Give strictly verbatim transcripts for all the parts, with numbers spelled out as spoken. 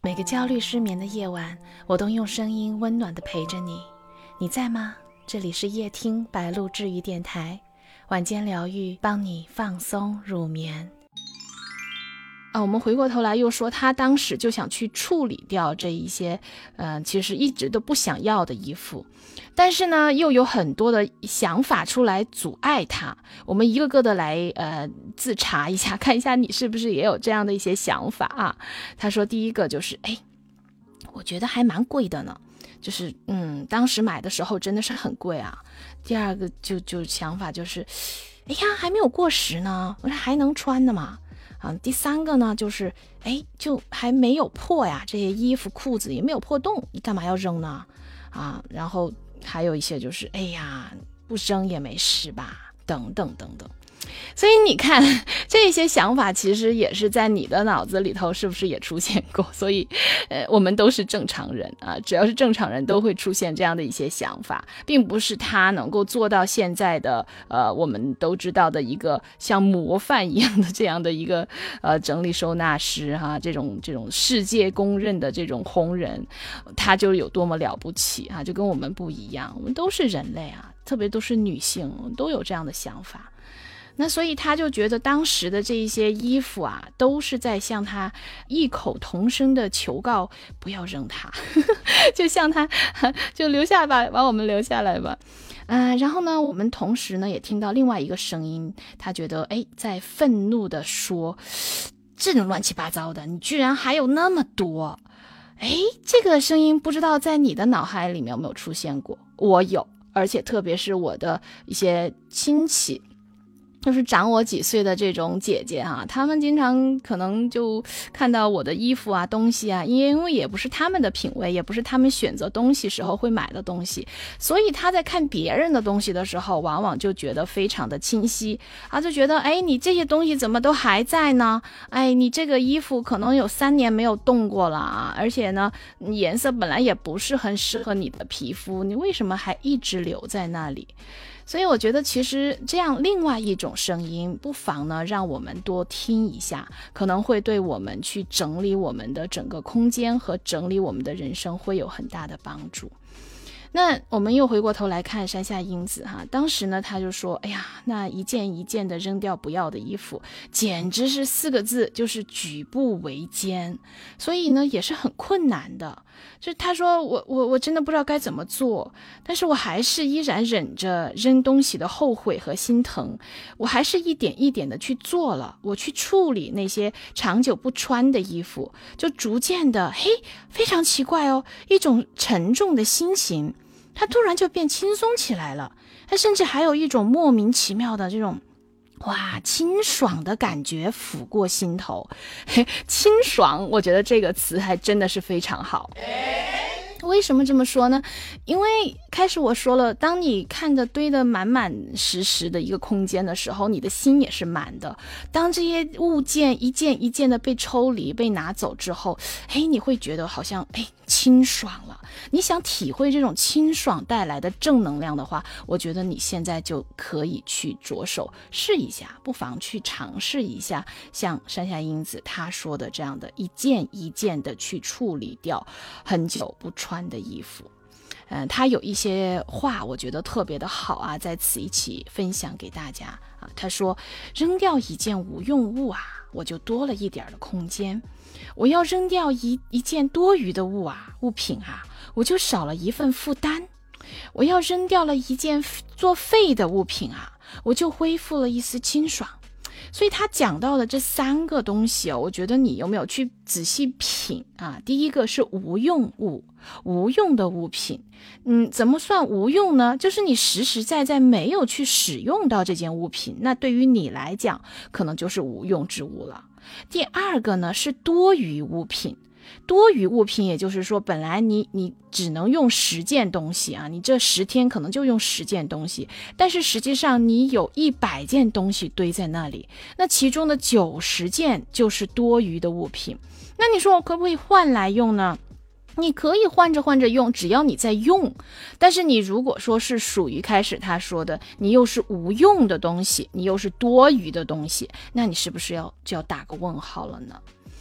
每个焦虑失眠的夜晚，我都用声音温暖地陪着你。你在吗？这里是夜听白鹭治愈电台，晚间疗愈，帮你放松入眠。啊，我们回过头来又说，他当时就想去处理掉这一些，呃，其实一直都不想要的衣服，但是呢，又有很多的想法出来阻碍他。我们一个个的来，呃，自查一下，看一下你是不是也有这样的一些想法啊？他说，第一个就是，哎，我觉得还蛮贵的呢，就是嗯，当时买的时候真的是很贵啊。第二个就就想法就是，哎呀，还没有过时呢，我说还能穿的嘛。啊，第三个呢，就是哎，就还没有破呀，这些衣服裤子也没有破洞，你干嘛要扔呢？啊，然后还有一些就是，哎呀，不扔也没事吧，等等等等。所以你看，这些想法其实也是在你的脑子里头，是不是也出现过？所以，呃，我们都是正常人啊，只要是正常人都会出现这样的一些想法，并不是他能够做到现在的，呃，我们都知道的一个像模范一样的这样的一个呃整理收纳师哈、啊，这种这种世界公认的这种红人，他就有多么了不起啊，就跟我们不一样，我们都是人类啊，特别都是女性，都有这样的想法。那所以他就觉得当时的这一些衣服啊，都是在向他异口同声的求告，不要扔它，就向他就留下吧，把我们留下来吧。呃，然后呢，我们同时呢也听到另外一个声音，他觉得哎，在愤怒的说，这种乱七八糟的，你居然还有那么多。哎，这个声音不知道在你的脑海里面有没有出现过？我有，而且特别是我的一些亲戚，就是长我几岁的这种姐姐啊，她们经常可能就看到我的衣服啊东西啊，因为也不是他们的品味，也不是他们选择东西时候会买的东西，所以她在看别人的东西的时候，往往就觉得非常的清晰啊，就觉得哎，你这些东西怎么都还在呢？哎，你这个衣服可能有三年没有动过了啊，而且呢颜色本来也不是很适合你的皮肤，你为什么还一直留在那里？所以我觉得其实这样另外一种声音，不妨呢让我们多听一下，可能会对我们去整理我们的整个空间和整理我们的人生会有很大的帮助。那我们又回过头来看山下英子哈，当时呢他就说，哎呀，那一件一件的扔掉不要的衣服，简直是四个字，就是举步维艰，所以呢也是很困难的。就他说我我我真的不知道该怎么做，但是我还是依然忍着扔东西的后悔和心疼，我还是一点一点的去做了，我去处理那些长久不穿的衣服，就逐渐的，嘿，非常奇怪哦，一种沉重的心情他突然就变轻松起来了，他甚至还有一种莫名其妙的这种哇清爽的感觉抚过心头。清爽，我觉得这个词还真的是非常好。为什么这么说呢？因为开始我说了，当你看着堆得满满实实的一个空间的时候，你的心也是满的。当这些物件一件一件的被抽离被拿走之后，哎，你会觉得好像哎清爽了。你想体会这种清爽带来的正能量的话，我觉得你现在就可以去着手试一下，不妨去尝试一下像山下英子她说的这样的一件一件的去处理掉很久不穿的衣服。嗯，他有一些话我觉得特别的好啊，在此一起分享给大家啊。他说，扔掉一件无用物啊，我就多了一点的空间；我要扔掉一一件多余的物啊物品啊，我就少了一份负担；我要扔掉了一件作废的物品啊，我就恢复了一丝清爽。所以他讲到的这三个东西哦，我觉得你有没有去仔细品啊？第一个是无用物，无用的物品，嗯，怎么算无用呢？就是你实实在在没有去使用到这件物品，那对于你来讲，可能就是无用之物了。第二个呢是多余物品。多余物品也就是说，本来你你只能用十件东西啊，你这十天可能就用十件东西，但是实际上你有一百件东西堆在那里，那其中的九十件就是多余的物品。那你说我可不可以换来用呢？你可以换着换着用，只要你在用。但是你如果说是属于开始他说的，你又是无用的东西，你又是多余的东西，那你是不是要就要打个问号了呢？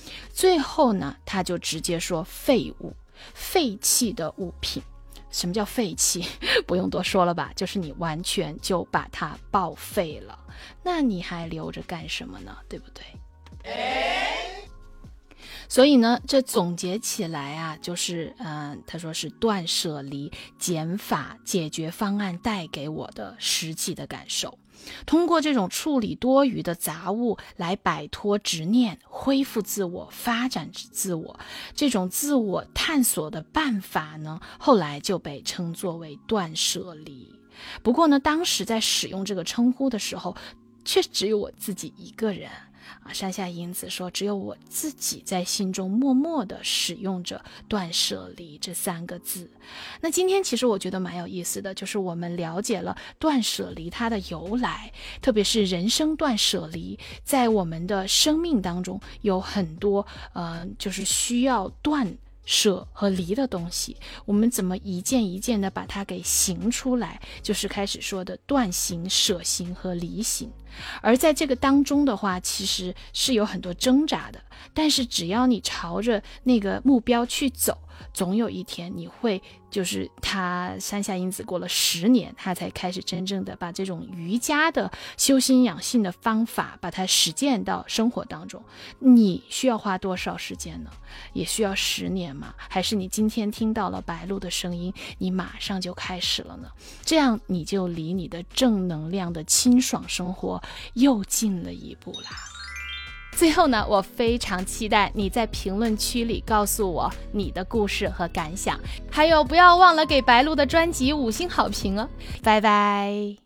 最后呢，他就直接说废物，废弃的物品。什么叫废弃？不用多说了吧，就是你完全就把它报废了，那你还留着干什么呢？对不对？所以呢，这总结起来啊，就是嗯，他说是断舍离减法解决方案带给我的实际的感受。通过这种处理多余的杂物来摆脱执念，恢复自我，发展自我，这种自我探索的办法呢，后来就被称作为断舍离。不过呢，当时在使用这个称呼的时候，却只有我自己一个人啊。山下英子说，只有我自己在心中默默地使用着断舍离这三个字。那今天其实我觉得蛮有意思的，就是我们了解了断舍离它的由来，特别是人生断舍离，在我们的生命当中有很多呃，就是需要断舍和离的东西，我们怎么一件一件的把它给行出来，就是开始说的断行、舍行和离行。而在这个当中的话，其实是有很多挣扎的，但是只要你朝着那个目标去走，总有一天你会，就是他山下英子过了十年，他才开始真正的把这种瑜伽的修心养性的方法把它实践到生活当中。你需要花多少时间呢？也需要十年吗？还是你今天听到了白鹿的声音，你马上就开始了呢？这样你就离你的正能量的清爽生活又近了一步啦。最后呢，我非常期待你在评论区里告诉我你的故事和感想，还有不要忘了给白鹿的专辑五星好评哦。拜拜。